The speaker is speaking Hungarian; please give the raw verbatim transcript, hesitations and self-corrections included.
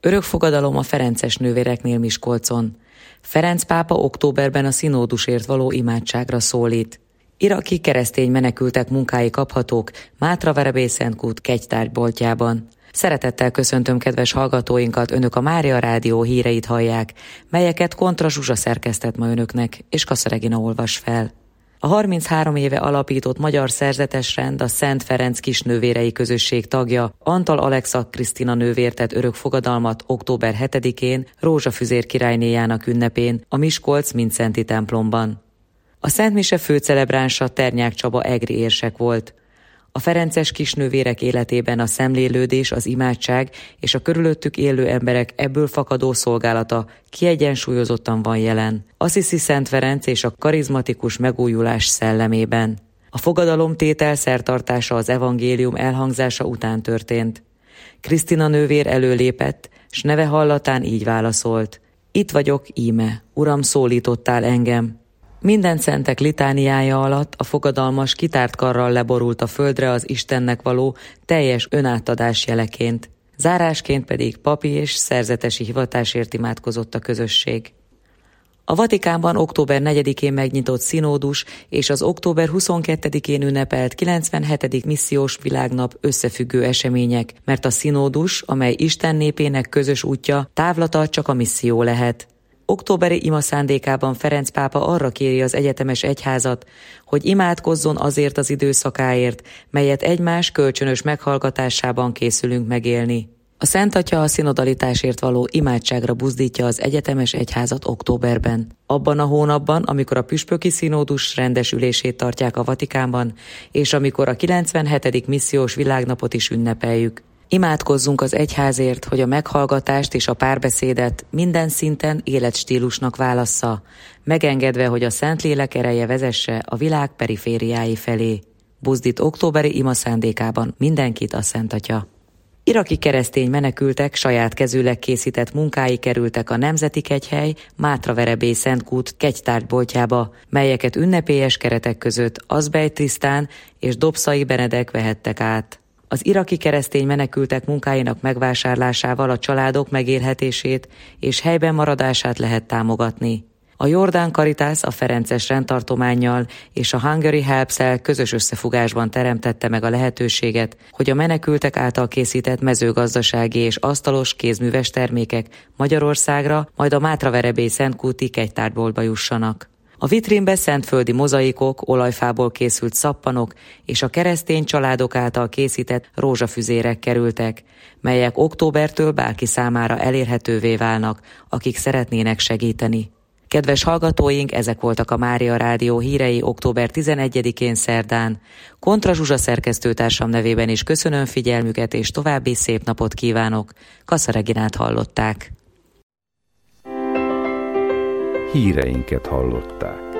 Örökfogadalom a ferences nővéreknél Miskolcon. Ferenc pápa októberben a színódusért való imádságra szólít. Iraki keresztény menekültek munkái kaphatók Mátraverebélyszentkút kegytárgyboltjában. Szeretettel köszöntöm kedves hallgatóinkat, önök a Mária Rádió híreit hallják, melyeket Kontra Zsuzsa szerkesztett ma önöknek, és Kassa Regina olvas fel. A harminchárom éve alapított Magyar Szerzetesrend a Szent Ferenc kisnővérei közösség tagja Antal Alexa Krisztina nővér tett örökfogadalmat október hetedikén Rózsafüzér királynéjának ünnepén a Miskolc Mindszenti templomban. A Szent Mise főcelebránsa Ternyák Csaba egri érsek volt. A ferences kisnővérek életében a szemlélődés, az imádság és a körülöttük élő emberek ebből fakadó szolgálata kiegyensúlyozottan van jelen. Assisi Szent Ferenc és a karizmatikus megújulás szellemében. A fogadalomtétel szertartása az evangélium elhangzása után történt. Krisztina nővér előlépett, s neve hallatán így válaszolt: Itt vagyok, íme, Uram, szólítottál engem. Minden szentek litániája alatt a fogadalmas kitárt karral leborult a földre az Istennek való teljes önátadás jeleként. Zárásként pedig papi és szerzetesi hivatásért imádkozott a közösség. A Vatikánban október negyedikén megnyitott színódus és az október huszonkettedikén ünnepelt kilencvenhetedik missziós világnap összefüggő események, mert a színódus, amely Isten népének közös útja, távlata csak a misszió lehet. Októberi ima szándékában Ferenc pápa arra kéri az egyetemes egyházat, hogy imádkozzon azért az időszakáért, melyet egymás kölcsönös meghallgatásában készülünk megélni. A Szent Atya a szinodalitásért való imádságra buzdítja az egyetemes egyházat októberben. Abban a hónapban, amikor a püspöki színódus rendes ülését tartják a Vatikánban, és amikor a kilencvenhetedik missziós világnapot is ünnepeljük. Imádkozzunk az egyházért, hogy a meghallgatást és a párbeszédet minden szinten életstílusnak válassza, megengedve, hogy a Szentlélek ereje vezesse a világ perifériái felé. Buzdít októberi ima szándékában mindenkit a Szent Atya. Iraki keresztény menekültek saját kezűleg készített munkái kerültek a Nemzeti Kegyhely Mátraverebélyszentkút kegytárgyboltjába, melyeket ünnepélyes keretek között Azbej Trisztán és Dobszai Benedek vehettek át. Az iraki keresztény menekültek munkáinak megvásárlásával a családok megélhetését és helyben maradását lehet támogatni. A Jordán Caritas a ferences rendtartománnyal és a Hungary Helps-el közös összefogásban teremtette meg a lehetőséget, hogy a menekültek által készített mezőgazdasági és asztalos kézműves termékek Magyarországra, majd a Mátraverebélyszentkúti kegytárgyboltba jussanak. A vitrínbe szentföldi mozaikok, olajfából készült szappanok és a keresztény családok által készített rózsafüzérek kerültek, melyek októbertől bárki számára elérhetővé válnak, akik szeretnének segíteni. Kedves hallgatóink, ezek voltak a Mária Rádió hírei október tizenegyedikén szerdán. Kontra Zsuzsa szerkesztőtársam nevében is köszönöm figyelmüket, és további szép napot kívánok. Kassa Reginát hallották. Híreinket hallották.